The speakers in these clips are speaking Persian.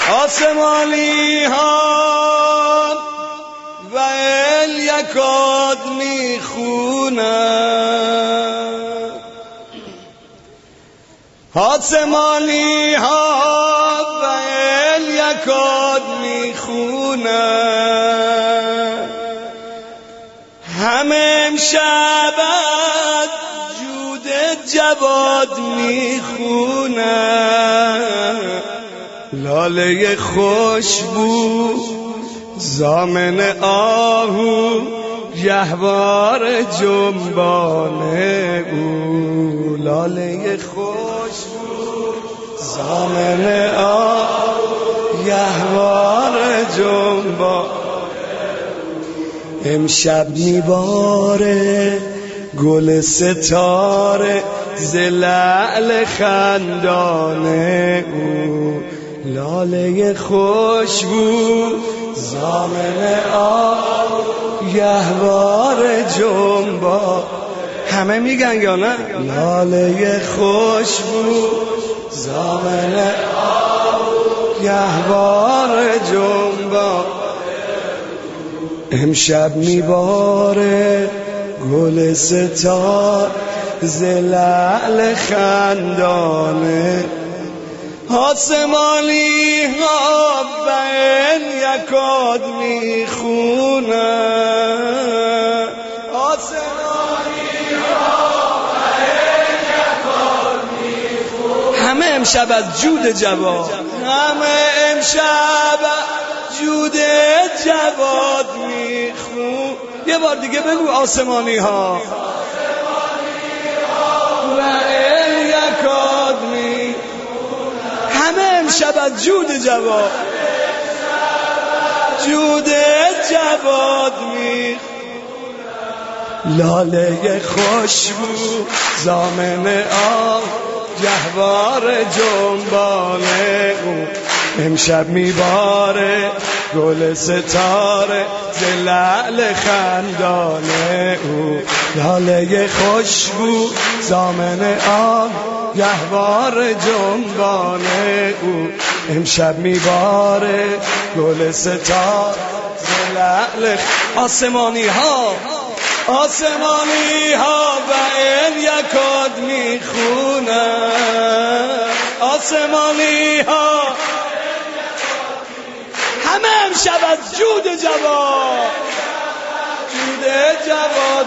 آسمانی ها و الیکاد میخونن، آسمانی ها و الیکاد میخونن، همه امشب جود جواد میخونن، لاله خوشبو زامن آهو گهوار جنبانه او، لاله خوشبو زامن آهو گهوار جنبانه. امشب میباره گل ستاره ز لعل خندانه او، لاله خوشبو زامن آب گهوار جنبا. همه میگن یا نه؟ لاله خوشبو زامن آب گهوار جنبا. امشب میباره گل ستار ز لعل خندانه، آسمانی ها و الیکاد میخونن، آسمانی ها و الیکاد میخونن. همه امشب از جود جواد، همه امشب جود جواد میخون. یه بار دیگه بگو آسمانی ها و الیکاد میخونن، همه امشب از جود جواد، جود جواد میخونن، لاله خوشبو زامن آب گهوار جنبانه او. امشب میباره گل ستاره ز لعل خندانه او، لاله خوشبو زامن آب گهوار جنبانه او. امشب میباره گل ستاره ز لعل آسمانی ها، آسمانی ها و الیکاد میخونن، آسمانی ها همه امشب از جود جواد، جود جواد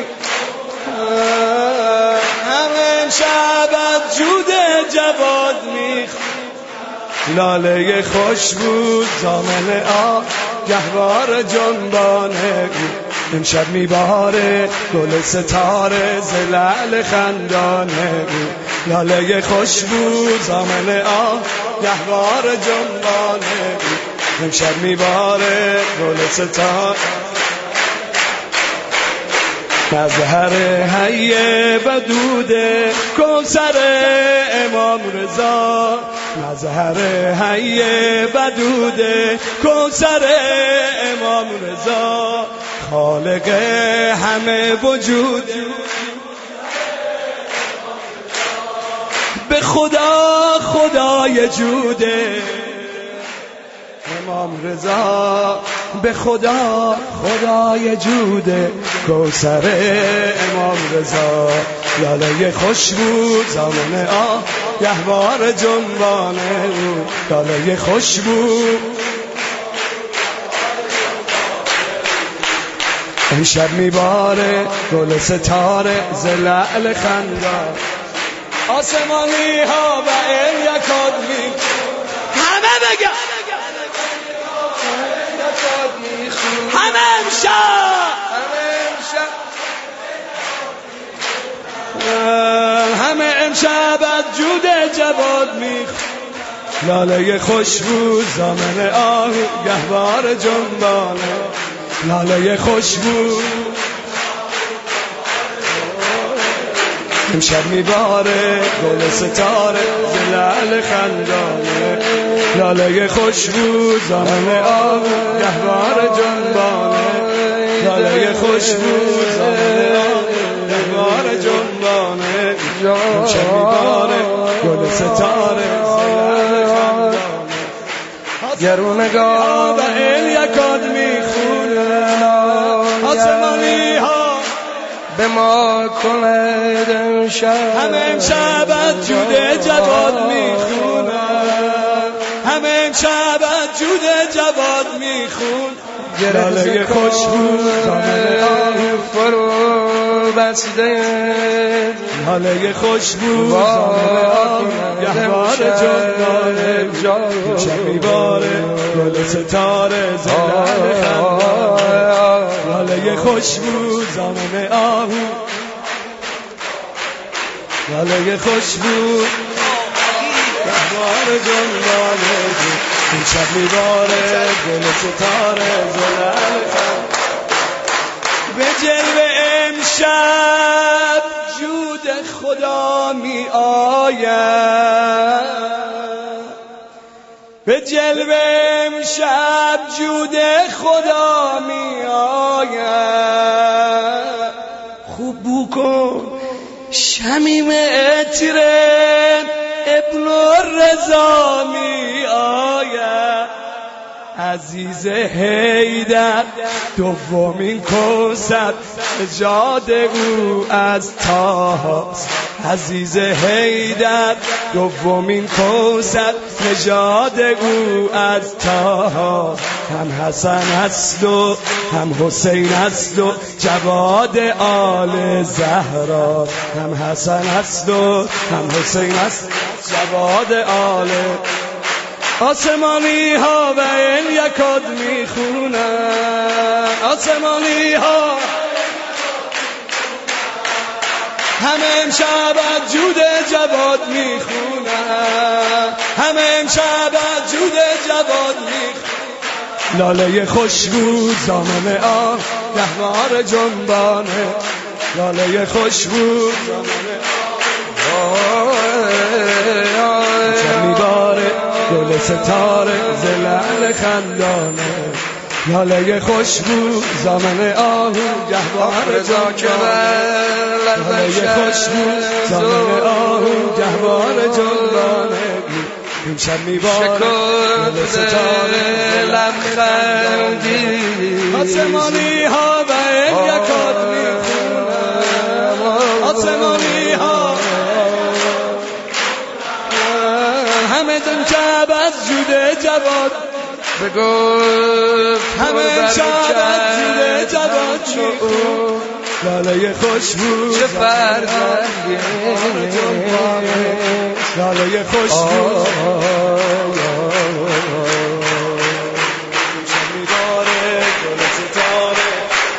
میخونن، همه امشب از جود جواد میخونن، لاله خوشبو زامن آب گهوار جنبانه او. امشب میباره گل ستاره ز لعل خندانه او، لاله خوشبو زامن آب گهوار جنبانه او. امشب میباره گل ستاره مظهر حی بدود کوثر امام رضا، مظهر حی بدود کوثر امام رضا، خالق همه وجود به خدا خدای جوده امام رضا، به خدا خدای جوده کوثر امام رضا، لاله خوشبو زامن آب گهوار جنبانه او، لاله خوشبو. امشب میباره گل ستاره ز لعل خندان، آسمانی ها و الیکاد میخونن، همه بگن همه امشب، همه امشب از جود جواد میخونن، لاله خوشبو زامن آهو گهوار جنبانه، لاله خوشبو. امشب میباره گل ستاره ز لعل خندانه، لاله خوشبو زامن آب گهوار جنبانه، لاله خوشبو زامن آب گهوار جنبانه. امشب میباره گل ستاره ز لعل خندانه، گرونگاه و این یکاد میخونه آسمانی ها به ما کند امشب همه امشب از جود جواد میخونه همه امشب از جود جواد میخونه لاله خوشبو دامن آهو فرو بسته لاله خوشبو دامن آهو گهوار جندانه شب میباره گل ستاره زلال خندانه لاله خوشبو دامن آهو لاله خوشبو گهوار جندانه این شب میباره گل ستاره زلال خند به جلوه امشب جود خدا می آید به جلوه امشب جود خدا می آید خوب بو کن شمیم عطر ابن رضا می آید عزیز حیدر دومین کوثر نژاد او از طاهاست عزیز حیدر دومین کوثر نژاد او از طاهاست هم حسن هست و هم حسین هست و جواد آل زهرا هم حسن هست و هم حسین هست جواد آل آسمانی ها و این یکاد میخونن آسمانی ها همه امشب از جود جواد میخونن همه امشب از جود جواد میخونن لاله خوشبو زامن آه گهوار جنبانه لاله خوشبو زامن آه چه میباره گل ستاره زلال خندانه لاله خوشبو زامن آهو گهوار جنبانه لاله خوشبو زامن آهو گهوار جنبانه این شب میباره گل ستاره لبخندی آسمانی ها و این یکاد میخونن آسمانی ها همه دن شب از جود جواد بگفت همه شب از جود جواد میخون لاله خوشبو چه فرزندی لاله خوشبو چه میداره گل ستاره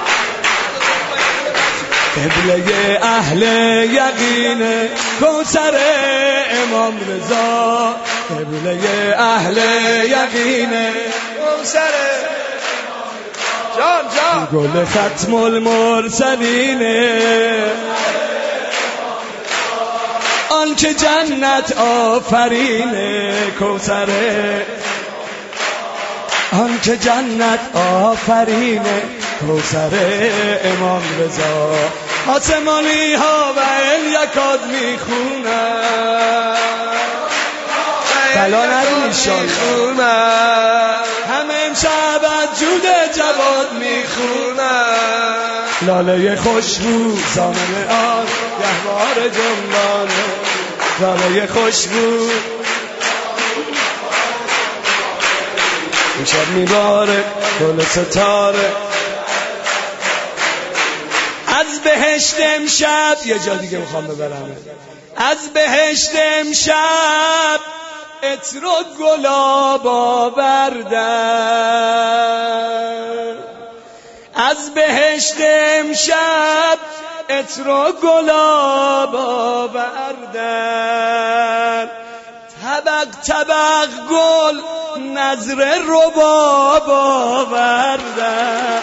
قبله اهل یقین کوثر امام رضا قبله اهل یقین کوثر جان جان گل ختم المرسلین آن که جنت آفرینه کوثر آن که جنت آفرینه کوثر امام رضا آسمانی ها و این یکاد میخونن بلا نمیشون همه امشب از جود جواد میخونن لاله خوشبو زامن آن گهوار جنبانه لاله خوشبو این شب میباره گل ستاره از بهشت امشب یه جا دیگه میخوام ببرم از بهشت امشب عطر و گلاب آوردن از بهشت امشب عطر و گلاب آوردن طبق طبق گل نظر رباب آوردن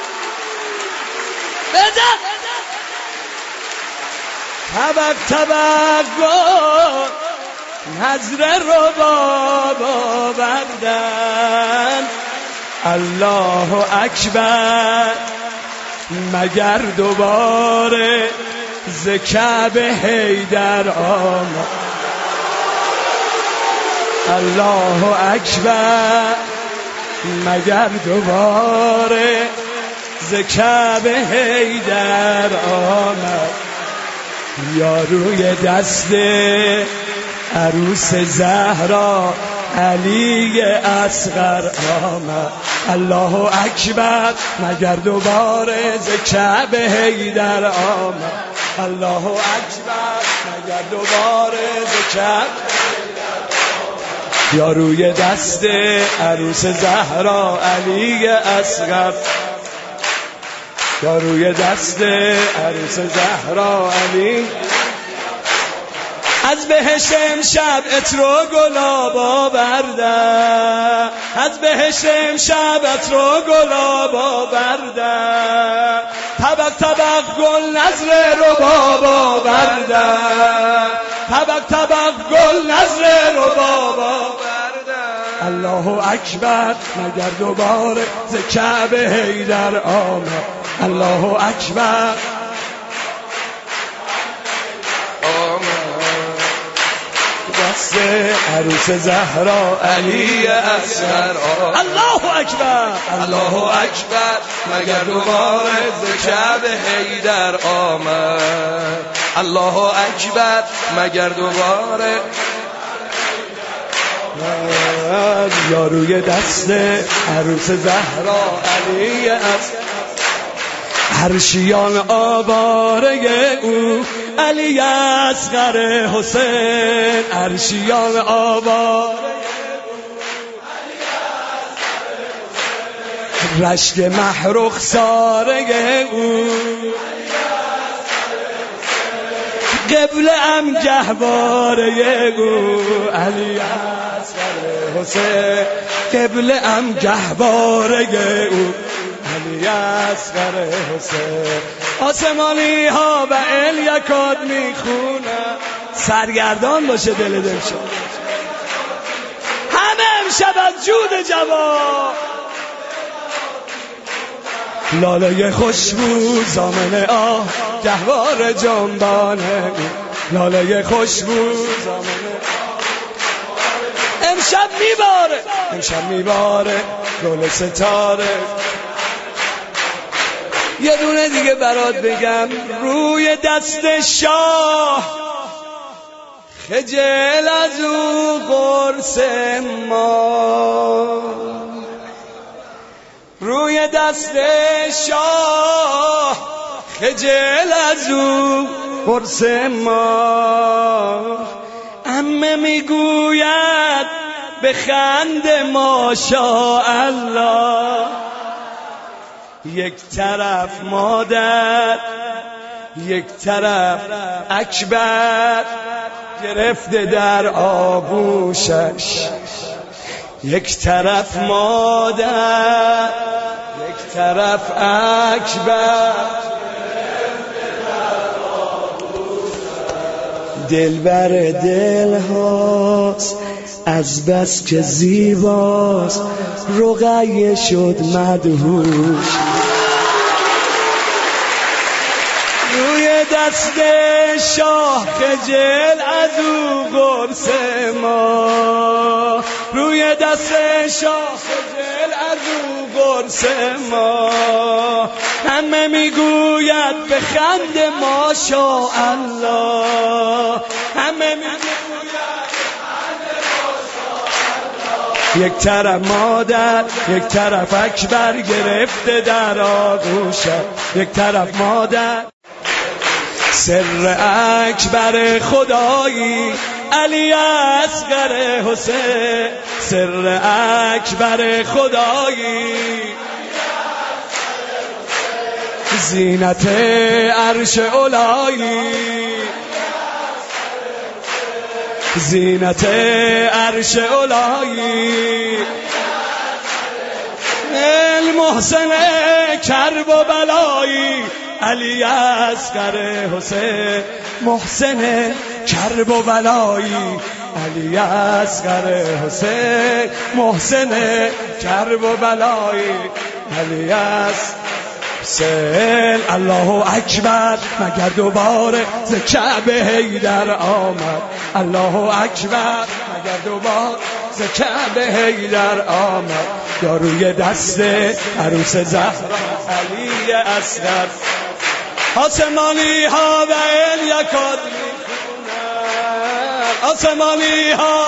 طبق طبق گل نظر رباب آوردن الله اکبر مگر دوباره ز کعبه حیدر آمد الله اکبر مگر دوباره ز کعبه حیدر آمد، یا روی دست عروس زهرا علی اصغر آمد. الله اکبر مگر دوباره ز کعبه حیدر آمد، الله اکبر مگر دوباره ز کعبه یا روی دست عروس زهرا علی اصغر، یا روی دست عروس زهرا علی. از بهشت امشب عطر و گلاب آوردم، از بهشت امشب عطر و گلاب آوردم، طبق طبق گل نظر رباب آوردم، طبق طبق گل نظر رباب آوردم. الله اکبر مگر دوباره ز کعبه حیدر آمد، الله اکبر دست عروس زهرا علی اصغر آمد. الله اکبر الله اکبر مگر دوباره ز کعبه حیدر آمد، الله اکبر مگر دوباره یا روی دست عروس زهرا علی اصغر. عرشیان آواره او علی اصغر حسین، عرشیان آواره رشک مه رخساره او قبله ام گهواره او علی اصغر حسین، قبله ام گهواره او علی اصغر حسین. آسمانی ها و الیکاد میخونن، سرگردان باشه دل شد همه امشب از جود جواب. لاله خوشبو زامن آه گهوار جنبانه، لاله خوشبو زامن امشب میباره، امشب میباره گل ستاره. یه دونه دیگه برات بگم، روی دست شاه خجل از او قرص ما، روی دست شاه خجل از او قرص ما. عمه میگوید بخند ماشاءالله، یک طرف مادر یک طرف اکبر گرفته در آغوشش، یک طرف مادر یک طرف اکبر دلبر دل هاست از بس که زیباست، رقیه شد مدهوش. روی دست شاه خجل از او قرص ما، روی دست شاه خجل از او قرص ما. همه میگوید بخند ماشاءالله، همه میگوید یک طرف مادر یک طرف اکبر گرفته در آغوشت، یک طرف مادر. سر اکبر خدایی علی اصغر حسین، سر اکبر خدایی زینت عرش الهی، زینت عرش الهی. المحسن کرب و بلایی علی اصغر حسین، محسن کرب و بلایی علی اصغر حسین، محسن کرب و بلایی علی اصغر حسین. الله اکبر مگر دوباره ز کعبه حیدر آمد، الله اکبر مگر دوباره ز کعبه حیدر آمد، یا روی دست عروس زهرا علی اصغر. آسمانی ها و الیکاد میخونن، آسمانی ها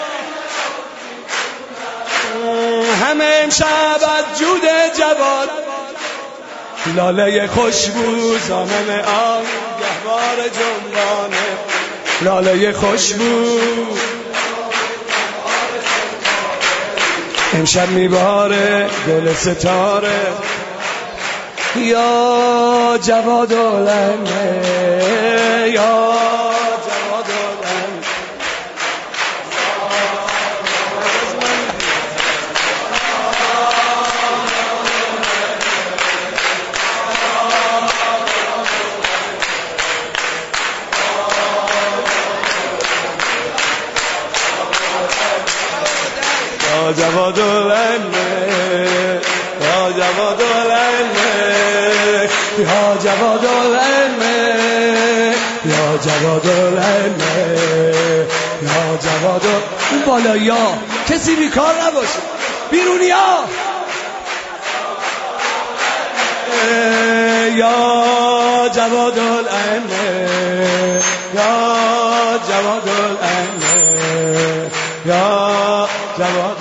همه امشب از جود جواد، لاله خوشبو زامن آن گهوار جنبانه، لاله خوشبو امشب میباره گل ستاره، یا جواد العلمه، یا جواد العلمه. یا جواد العلمه، یا جواد العلمه، یا جواد العلمه، یا جواد العلمه، یا جواد. اون بالایی ها کسی بیکار نباشه، بیرونی ها. یا جواد العلمه، یا جواد العلمه، یا جواد